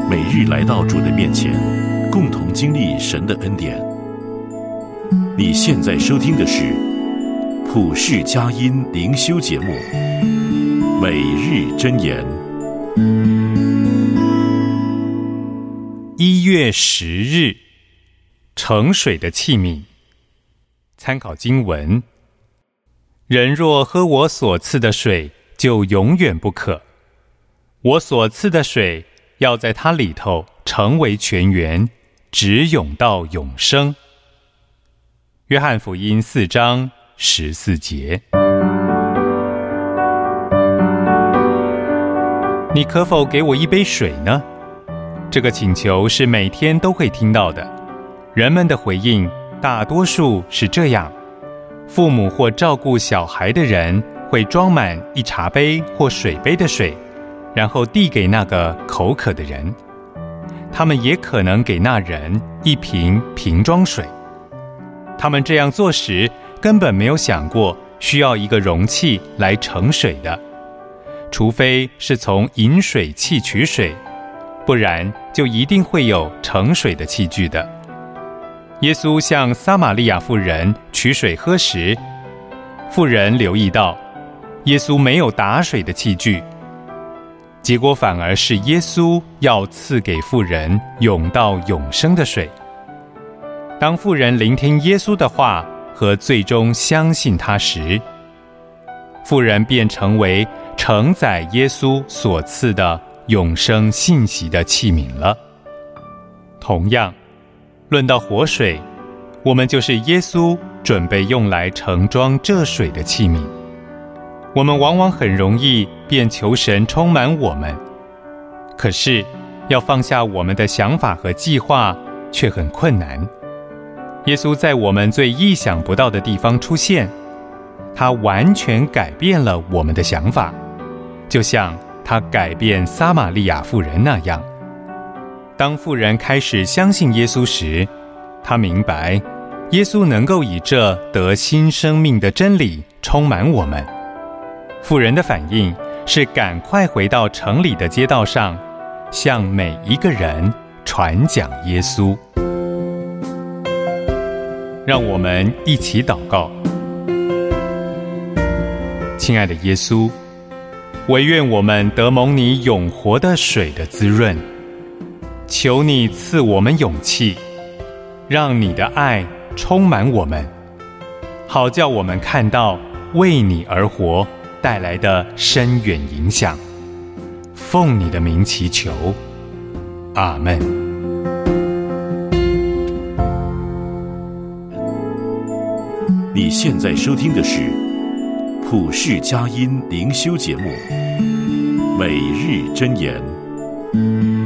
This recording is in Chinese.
每日来到主的面前，共同经历神的恩典。你现在收听的是普世佳音灵修节目，每日箴言。 1月10日，盛水的器皿。参考经文：人若喝我所赐的水，就永远不渴。我所赐的水要在它里头成为泉源，直涌到永生。约翰福音4章14节。你可否给我一杯水呢？这个请求是每天都会听到的。人们的回应大多数是这样：父母或照顾小孩的人会装满一茶杯或水杯的水，然后递给那个口渴的人。他们也可能给那人一瓶瓶装水。他们这样做时，根本没有想过需要一个容器来盛水的，除非是从饮水器取水，不然就一定会有盛水的器具的。耶稣向撒玛利亚妇人取水喝时，妇人留意到耶稣没有打水的器具，结果反而是耶稣要赐给妇人涌到永生的水。当妇人聆听耶稣的话和最终相信他时，妇人便成为承载耶稣所赐的永生信息的器皿了。同样，论到活水，我们就是耶稣准备用来盛装这水的器皿。我们往往很容易便求神充满我们，可是要放下我们的想法和计划却很困难。耶稣在我们最意想不到的地方出现，他完全改变了我们的想法，就像他改变撒玛利亚妇人那样。当妇人开始相信耶稣时，她明白耶稣能够以这得新生命的真理充满我们。妇人的反应是赶快回到城里的街道上，向每一个人传讲耶稣。让我们一起祷告。亲爱的耶稣，惟愿我们得蒙你永活的水的滋润，求你赐我们勇气，让你的爱充满我们，好叫我们看到为你而活带来的深远影响。奉你的名祈求，阿们。 你现在收听的是普世佳音灵修节目，每日箴言。